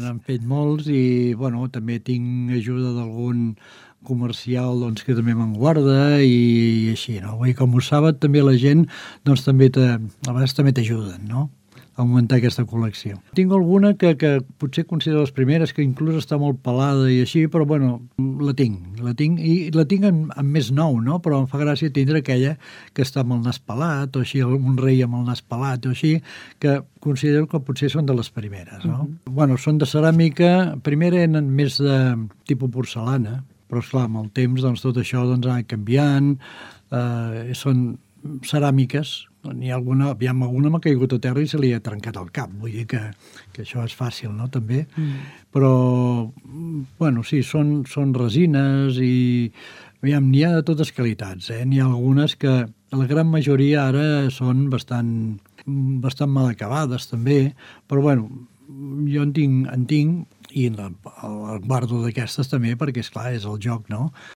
n'han fet molts i, bueno, també tinc ajuda d'algun comercial doncs, que també me'n guarda i així, no? Vull dir, com ho saben, també la gent doncs, també a vegades també t'ajuden, no?, a augmentar aquesta col·lecció. Tinc alguna que potser considero les primeres, que inclús està molt pelada i així, però bueno, la tinc i la tinc en més nou, no? Però em fa gràcia tindre aquella que està amb el nas pelat o així, un rei amb el nas pelat o així, que considero que potser són de les primeres, no? Bueno, són de ceràmica, primer eren més de tipus porcelana, però esclar, amb el temps doncs, tot això doncs, ha anat canviant, són ceràmiques. N'hi ha alguna m'ha caigut a terra i se li ha trencat el cap, vull dir que això és fàcil, no?, també. Però, bueno, sí, són resines i n'hi ha de totes qualitats, N'hi ha algunes que la gran majoria ara són bastant mal acabades, també, però, bueno, jo en tinc i el guardo d'aquestes també perquè, esclar, és el joc, no?